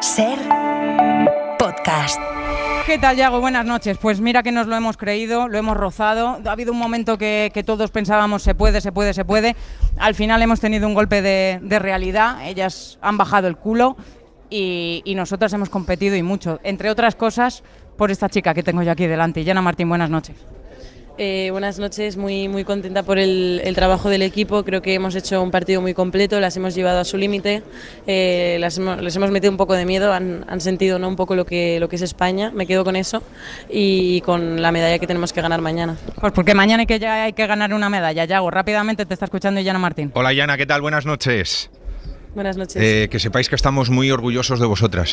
SER Podcast. ¿Qué tal, Yago? Buenas noches. Pues mira que nos lo hemos creído, lo hemos rozado. Ha habido un momento que todos pensábamos se puede. Al final hemos tenido un golpe de realidad. Ellas han bajado el culo y nosotras hemos competido y mucho. Entre otras cosas, por esta chica que tengo yo aquí delante. Yana Martín, buenas noches. Buenas noches, muy contenta por el trabajo del equipo. Creo que hemos hecho un partido muy completo, las hemos llevado a su límite, les hemos metido un poco de miedo, han sentido, ¿no?, un poco lo que es España. Me quedo con eso y con la medalla que tenemos que ganar mañana. Pues porque mañana hay que ganar una medalla. Yago, rápidamente te está escuchando Yana Martín. Hola Yana, ¿qué tal? Buenas noches. Buenas noches. Que sepáis que estamos muy orgullosos de vosotras.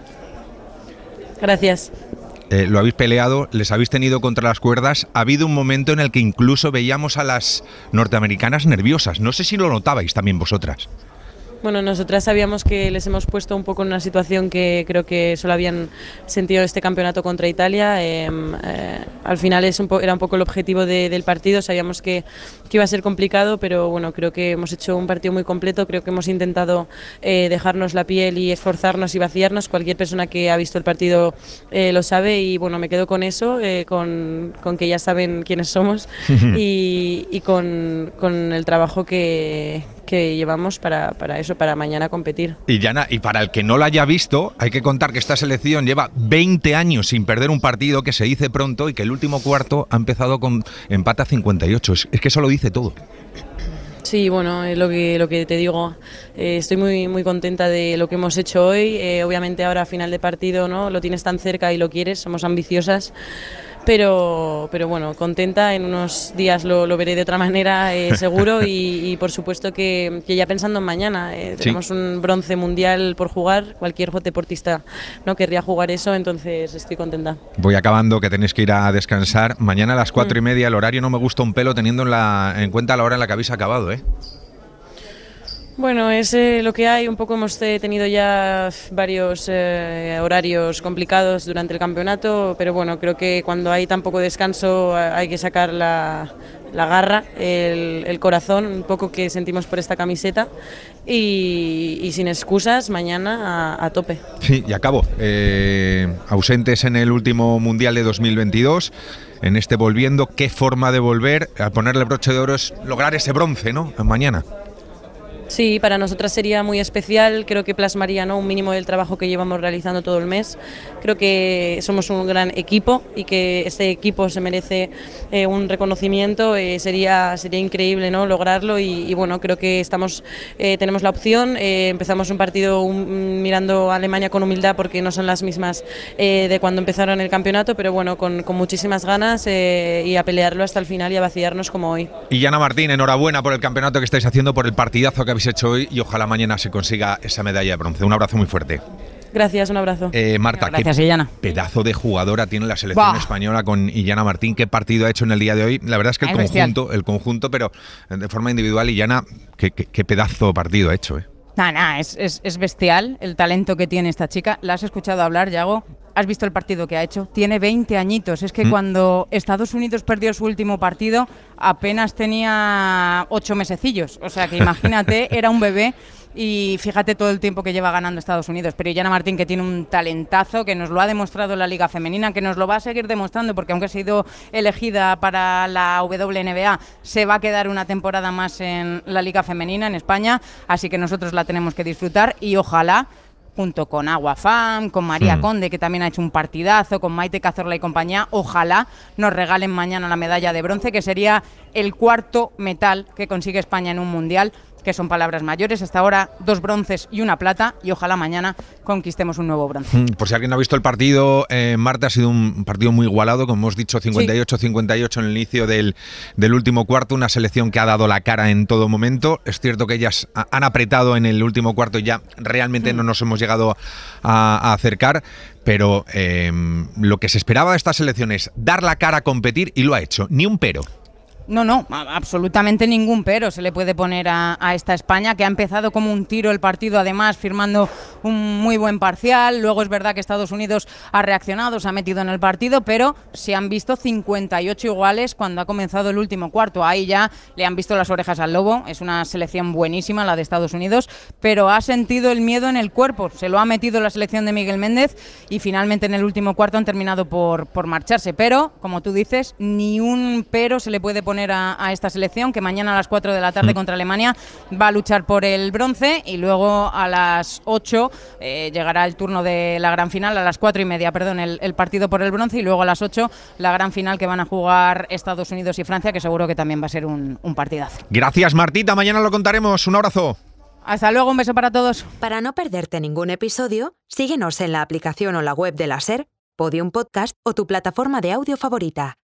Gracias. Lo habéis peleado, les habéis tenido contra las cuerdas. Ha habido un momento en el que incluso veíamos a las norteamericanas nerviosas. No sé si lo notabais también vosotras. Bueno, nosotras sabíamos que les hemos puesto un poco en una situación que creo que solo habían sentido este campeonato contra Italia. Al final era un poco el objetivo del partido. Sabíamos que iba a ser complicado, pero bueno, creo que hemos hecho un partido muy completo. Creo que hemos intentado dejarnos la piel y esforzarnos y vaciarnos. Cualquier persona que ha visto el partido lo sabe y bueno, me quedo con eso, con que ya saben quiénes somos y con el trabajo que llevamos para eso, para mañana competir. Y Yana, y para el que no lo haya visto, hay que contar que esta selección lleva 20 años sin perder un partido, que se dice pronto, y que el último cuarto ha empezado con empate a 58. Es que eso lo dice todo. Sí, bueno, es lo que te digo. Estoy muy contenta de lo que hemos hecho hoy. Obviamente ahora a final de partido, ¿no?, lo tienes tan cerca y lo quieres, somos ambiciosas. Pero bueno, contenta, en unos días lo veré de otra manera, seguro, y por supuesto que ya pensando en mañana, tenemos un bronce mundial por jugar, cualquier deportista no querría jugar eso, entonces estoy contenta. Voy acabando, que tenéis que ir a descansar. Mañana a las 4:30, el horario no me gusta un pelo teniendo en cuenta la hora en la que habéis acabado, Bueno, es lo que hay. Un poco hemos tenido ya varios horarios complicados durante el campeonato, pero bueno, creo que cuando hay tan poco descanso hay que sacar la garra, el corazón, un poco que sentimos por esta camiseta y sin excusas, mañana a tope. Sí, y acabo. Ausentes en el último Mundial de 2022, en este volviendo, ¿qué forma de volver? A ponerle broche de oro es lograr ese bronce, ¿no?, mañana. Sí, para nosotras sería muy especial, creo que plasmaría, ¿no?, un mínimo del trabajo que llevamos realizando todo el mes. Creo que somos un gran equipo y que este equipo se merece un reconocimiento. Sería increíble, ¿no?, lograrlo y bueno, creo que tenemos la opción. Empezamos un partido mirando a Alemania con humildad porque no son las mismas de cuando empezaron el campeonato, pero bueno, con muchísimas ganas y a pelearlo hasta el final y a vaciarnos como hoy. Y Yana Martín, enhorabuena por el campeonato que estáis haciendo, por el partidazo que habéis hecho hoy y ojalá mañana se consiga esa medalla de bronce. Un abrazo muy fuerte. Gracias, un abrazo. Marta, gracias, qué Illana. Pedazo de jugadora tiene la selección española con Illana Martín. Qué partido ha hecho en el día de hoy. La verdad es que el conjunto, pero de forma individual, Illana, qué pedazo de partido ha hecho. Es bestial el talento que tiene esta chica. ¿La has escuchado hablar, Yago? ¿Has visto el partido que ha hecho? Tiene 20 añitos. Es que cuando Estados Unidos perdió su último partido apenas tenía 8 mesecillos. O sea que imagínate, era un bebé. Y fíjate todo el tiempo que lleva ganando Estados Unidos. Pero Yana Martín, que tiene un talentazo, que nos lo ha demostrado en la Liga Femenina, que nos lo va a seguir demostrando, porque aunque ha sido elegida para la WNBA, se va a quedar una temporada más en la Liga Femenina en España. Así que nosotros la tenemos que disfrutar y ojalá, junto con Aguafam, con María Conde, que también ha hecho un partidazo, con Maite Cazorla y compañía, ojalá nos regalen mañana la medalla de bronce, que sería el cuarto metal que consigue España en un mundial, que son palabras mayores. Hasta ahora 2 bronces y 1 plata, y ojalá mañana conquistemos un nuevo bronce. Por si alguien no ha visto el partido, Marta, ha sido un partido muy igualado, como hemos dicho, 58-58 en el inicio del último cuarto, una selección que ha dado la cara en todo momento. Es cierto que ellas han apretado en el último cuarto y ya realmente no nos hemos llegado a acercar, pero lo que se esperaba de esta selección es dar la cara a competir y lo ha hecho, ni un pero. No, absolutamente ningún pero se le puede poner a esta España, que ha empezado como un tiro el partido, además firmando un muy buen parcial. Luego es verdad que Estados Unidos ha reaccionado, se ha metido en el partido, pero se han visto 58 iguales cuando ha comenzado el último cuarto. Ahí ya le han visto las orejas al lobo. Es una selección buenísima la de Estados Unidos, pero ha sentido el miedo en el cuerpo. Se lo ha metido la selección de Miguel Méndez y finalmente en el último cuarto han terminado por marcharse. Pero, como tú dices, ni un pero se le puede poner a esta selección, que mañana a las 4 de la tarde contra Alemania va a luchar por el bronce, y luego a las 8 llegará el turno de la gran final, a las 4:30, perdón, el partido por el bronce, y luego a las 8 la gran final que van a jugar Estados Unidos y Francia, que seguro que también va a ser un partidazo. Gracias, Martita, mañana lo contaremos. Un abrazo. Hasta luego, un beso para todos. Para no perderte ningún episodio, síguenos en la aplicación o la web de la SER, Podium Podcast o tu plataforma de audio favorita.